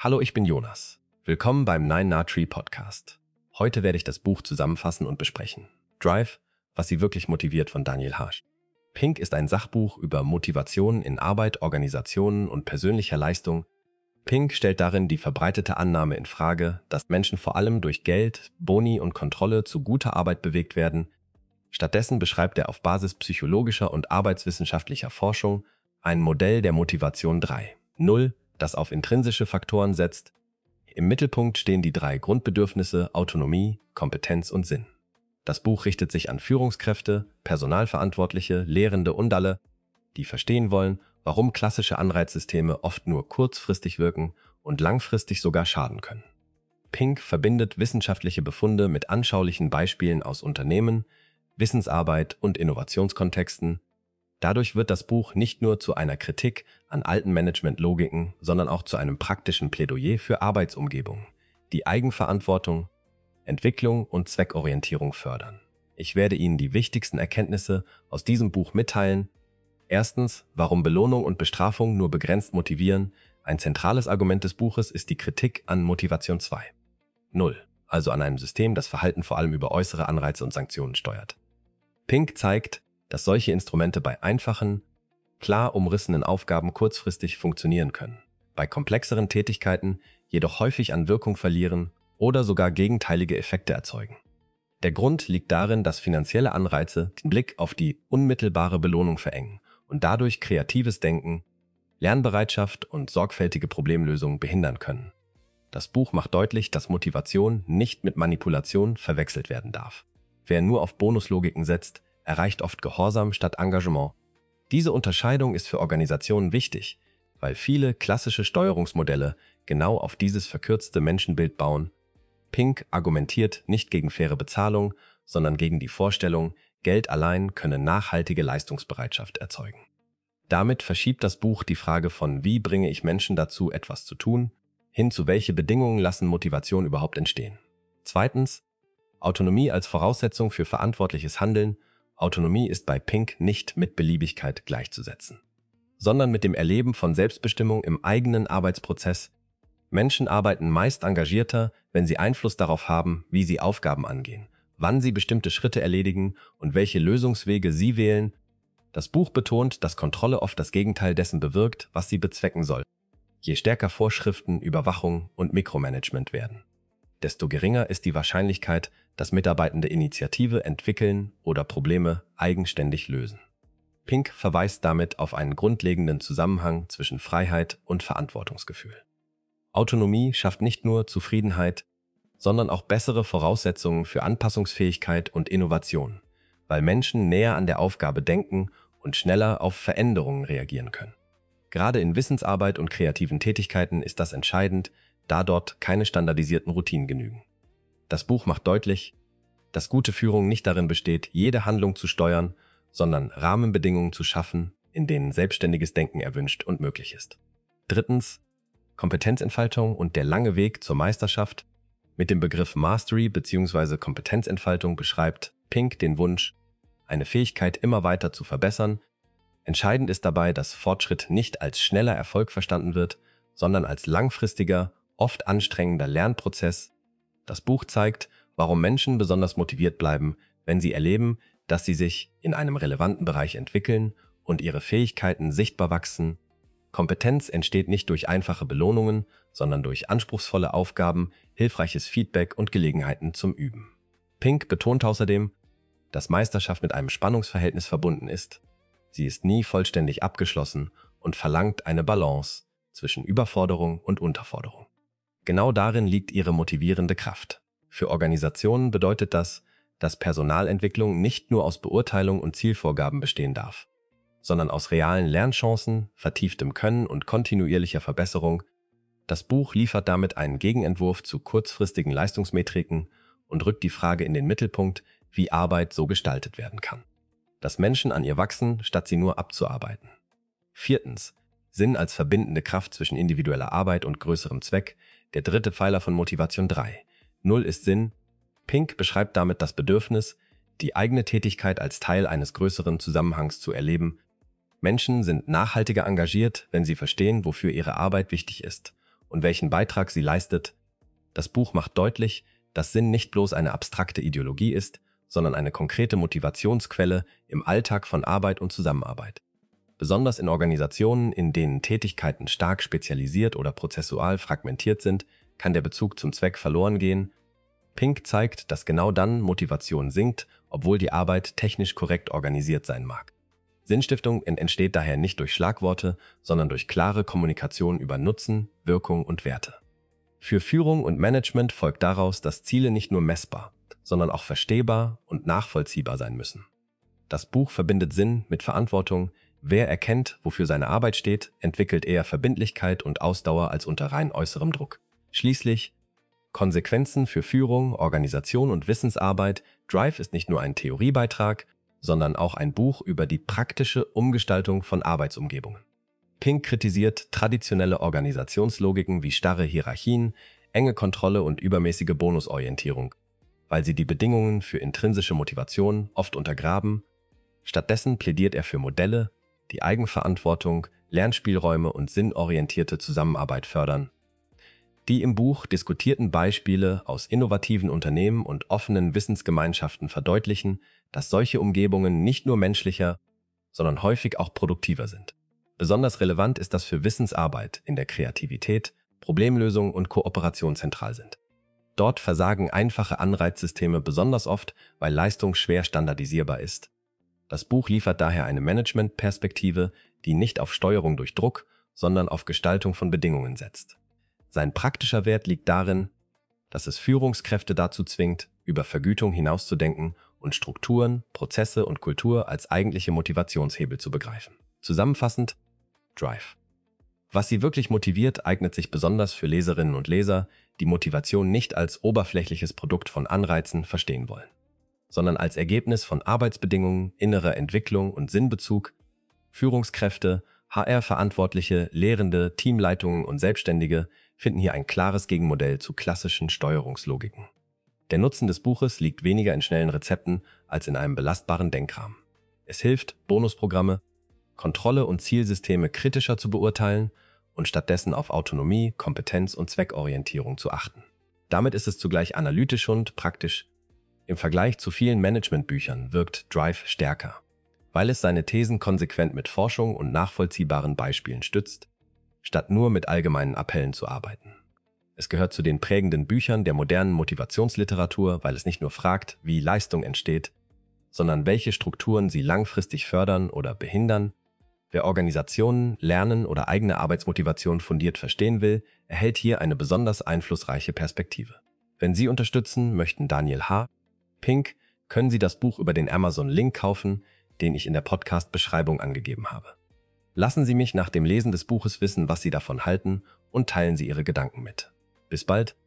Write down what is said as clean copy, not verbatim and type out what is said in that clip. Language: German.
Hallo, ich bin Jonas. Willkommen beim Nine Na Tree Podcast. Heute werde ich das Buch zusammenfassen und besprechen. Drive, was Sie wirklich motiviert von Daniel Harsch. Pink ist ein Sachbuch über Motivation in Arbeit, Organisationen und persönlicher Leistung. Pink stellt darin die verbreitete Annahme in Frage, dass Menschen vor allem durch Geld, Boni und Kontrolle zu guter Arbeit bewegt werden. Stattdessen beschreibt er auf Basis psychologischer und arbeitswissenschaftlicher Forschung ein Modell der Motivation 3.0, das auf intrinsische Faktoren setzt. Im Mittelpunkt stehen die 3 Grundbedürfnisse Autonomie, Kompetenz und Sinn. Das Buch richtet sich an Führungskräfte, Personalverantwortliche, Lehrende und alle, die verstehen wollen, warum klassische Anreizsysteme oft nur kurzfristig wirken und langfristig sogar schaden können. Pink verbindet wissenschaftliche Befunde mit anschaulichen Beispielen aus Unternehmen, Wissensarbeit und Innovationskontexten. Dadurch wird das Buch nicht nur zu einer Kritik an alten Managementlogiken, sondern auch zu einem praktischen Plädoyer für Arbeitsumgebungen, die Eigenverantwortung, Entwicklung und Zweckorientierung fördern. Ich werde Ihnen die wichtigsten Erkenntnisse aus diesem Buch mitteilen. Erstens, warum Belohnung und Bestrafung nur begrenzt motivieren. Ein zentrales Argument des Buches ist die Kritik an Motivation 2.0, also an einem System, das Verhalten vor allem über äußere Anreize und Sanktionen steuert. Pink zeigt, dass solche Instrumente bei einfachen, klar umrissenen Aufgaben kurzfristig funktionieren können, bei komplexeren Tätigkeiten jedoch häufig an Wirkung verlieren oder sogar gegenteilige Effekte erzeugen. Der Grund liegt darin, dass finanzielle Anreize den Blick auf die unmittelbare Belohnung verengen und dadurch kreatives Denken, Lernbereitschaft und sorgfältige Problemlösung behindern können. Das Buch macht deutlich, dass Motivation nicht mit Manipulation verwechselt werden darf. Wer nur auf Bonuslogiken setzt, erreicht oft Gehorsam statt Engagement. Diese Unterscheidung ist für Organisationen wichtig, weil viele klassische Steuerungsmodelle genau auf dieses verkürzte Menschenbild bauen. Pink argumentiert nicht gegen faire Bezahlung, sondern gegen die Vorstellung, Geld allein könne nachhaltige Leistungsbereitschaft erzeugen. Damit verschiebt das Buch die Frage von wie bringe ich Menschen dazu, etwas zu tun, hin zu welche Bedingungen lassen Motivation überhaupt entstehen. Zweitens, Autonomie als Voraussetzung für verantwortliches Handeln. Autonomie ist bei Pink nicht mit Beliebigkeit gleichzusetzen, sondern mit dem Erleben von Selbstbestimmung im eigenen Arbeitsprozess. Menschen arbeiten meist engagierter, wenn sie Einfluss darauf haben, wie sie Aufgaben angehen, wann sie bestimmte Schritte erledigen und welche Lösungswege sie wählen. Das Buch betont, dass Kontrolle oft das Gegenteil dessen bewirkt, was sie bezwecken soll. Je stärker Vorschriften, Überwachung und Mikromanagement werden, desto geringer ist die Wahrscheinlichkeit, dass Mitarbeitende Initiative entwickeln oder Probleme eigenständig lösen. Pink verweist damit auf einen grundlegenden Zusammenhang zwischen Freiheit und Verantwortungsgefühl. Autonomie schafft nicht nur Zufriedenheit, sondern auch bessere Voraussetzungen für Anpassungsfähigkeit und Innovation, weil Menschen näher an der Aufgabe denken und schneller auf Veränderungen reagieren können. Gerade in Wissensarbeit und kreativen Tätigkeiten ist das entscheidend, da dort keine standardisierten Routinen genügen. Das Buch macht deutlich, dass gute Führung nicht darin besteht, jede Handlung zu steuern, sondern Rahmenbedingungen zu schaffen, in denen selbstständiges Denken erwünscht und möglich ist. Drittens, Kompetenzentfaltung und der lange Weg zur Meisterschaft. Mit dem Begriff Mastery bzw. Kompetenzentfaltung beschreibt Pink den Wunsch, eine Fähigkeit immer weiter zu verbessern. Entscheidend ist dabei, dass Fortschritt nicht als schneller Erfolg verstanden wird, sondern als langfristiger, oft anstrengender Lernprozess. Das Buch zeigt, warum Menschen besonders motiviert bleiben, wenn sie erleben, dass sie sich in einem relevanten Bereich entwickeln und ihre Fähigkeiten sichtbar wachsen. Kompetenz entsteht nicht durch einfache Belohnungen, sondern durch anspruchsvolle Aufgaben, hilfreiches Feedback und Gelegenheiten zum Üben. Pink betont außerdem, dass Meisterschaft mit einem Spannungsverhältnis verbunden ist. Sie ist nie vollständig abgeschlossen und verlangt eine Balance zwischen Überforderung und Unterforderung. Genau darin liegt ihre motivierende Kraft. Für Organisationen bedeutet das, dass Personalentwicklung nicht nur aus Beurteilung und Zielvorgaben bestehen darf, sondern aus realen Lernchancen, vertieftem Können und kontinuierlicher Verbesserung. Das Buch liefert damit einen Gegenentwurf zu kurzfristigen Leistungsmetriken und rückt die Frage in den Mittelpunkt, wie Arbeit so gestaltet werden kann, dass Menschen an ihr wachsen, statt sie nur abzuarbeiten. Viertens, Sinn als verbindende Kraft zwischen individueller Arbeit und größerem Zweck, der 3. Pfeiler von Motivation 3.0 ist Sinn. Pink beschreibt damit das Bedürfnis, die eigene Tätigkeit als Teil eines größeren Zusammenhangs zu erleben. Menschen sind nachhaltiger engagiert, wenn sie verstehen, wofür ihre Arbeit wichtig ist und welchen Beitrag sie leistet. Das Buch macht deutlich, dass Sinn nicht bloß eine abstrakte Ideologie ist, sondern eine konkrete Motivationsquelle im Alltag von Arbeit und Zusammenarbeit. Besonders in Organisationen, in denen Tätigkeiten stark spezialisiert oder prozessual fragmentiert sind, kann der Bezug zum Zweck verloren gehen. Pink zeigt, dass genau dann Motivation sinkt, obwohl die Arbeit technisch korrekt organisiert sein mag. Sinnstiftung entsteht daher nicht durch Schlagworte, sondern durch klare Kommunikation über Nutzen, Wirkung und Werte. Für Führung und Management folgt daraus, dass Ziele nicht nur messbar, sondern auch verstehbar und nachvollziehbar sein müssen. Das Buch verbindet Sinn mit Verantwortung. Wer erkennt, wofür seine Arbeit steht, entwickelt eher Verbindlichkeit und Ausdauer als unter rein äußerem Druck. Schließlich Konsequenzen für Führung, Organisation und Wissensarbeit. Drive ist nicht nur ein Theoriebeitrag, sondern auch ein Buch über die praktische Umgestaltung von Arbeitsumgebungen. Pink kritisiert traditionelle Organisationslogiken wie starre Hierarchien, enge Kontrolle und übermäßige Bonusorientierung, weil sie die Bedingungen für intrinsische Motivation oft untergraben. Stattdessen plädiert er für Modelle, die Eigenverantwortung, Lernspielräume und sinnorientierte Zusammenarbeit fördern. Die im Buch diskutierten Beispiele aus innovativen Unternehmen und offenen Wissensgemeinschaften verdeutlichen, dass solche Umgebungen nicht nur menschlicher, sondern häufig auch produktiver sind. Besonders relevant ist das für Wissensarbeit, in der Kreativität, Problemlösung und Kooperation zentral sind. Dort versagen einfache Anreizsysteme besonders oft, weil Leistung schwer standardisierbar ist. Das Buch liefert daher eine Managementperspektive, die nicht auf Steuerung durch Druck, sondern auf Gestaltung von Bedingungen setzt. Sein praktischer Wert liegt darin, dass es Führungskräfte dazu zwingt, über Vergütung hinauszudenken und Strukturen, Prozesse und Kultur als eigentliche Motivationshebel zu begreifen. Zusammenfassend, Drive. Was sie wirklich motiviert, eignet sich besonders für Leserinnen und Leser, die Motivation nicht als oberflächliches Produkt von Anreizen verstehen wollen, sondern als Ergebnis von Arbeitsbedingungen, innerer Entwicklung und Sinnbezug. Führungskräfte, HR-Verantwortliche, Lehrende, Teamleitungen und Selbstständige finden hier ein klares Gegenmodell zu klassischen Steuerungslogiken. Der Nutzen des Buches liegt weniger in schnellen Rezepten als in einem belastbaren Denkrahmen. Es hilft, Bonusprogramme, Kontrolle und Zielsysteme kritischer zu beurteilen und stattdessen auf Autonomie, Kompetenz und Zweckorientierung zu achten. Damit ist es zugleich analytisch und praktisch. Im Vergleich zu vielen Managementbüchern wirkt Drive stärker, weil es seine Thesen konsequent mit Forschung und nachvollziehbaren Beispielen stützt, statt nur mit allgemeinen Appellen zu arbeiten. Es gehört zu den prägenden Büchern der modernen Motivationsliteratur, weil es nicht nur fragt, wie Leistung entsteht, sondern welche Strukturen sie langfristig fördern oder behindern. Wer Organisationen, Lernen oder eigene Arbeitsmotivation fundiert verstehen will, erhält hier eine besonders einflussreiche Perspektive. Wenn Sie unterstützen möchten Daniel H. Pink, können Sie das Buch über den Amazon-Link kaufen, den ich in der Podcast-Beschreibung angegeben habe. Lassen Sie mich nach dem Lesen des Buches wissen, was Sie davon halten und teilen Sie Ihre Gedanken mit. Bis bald!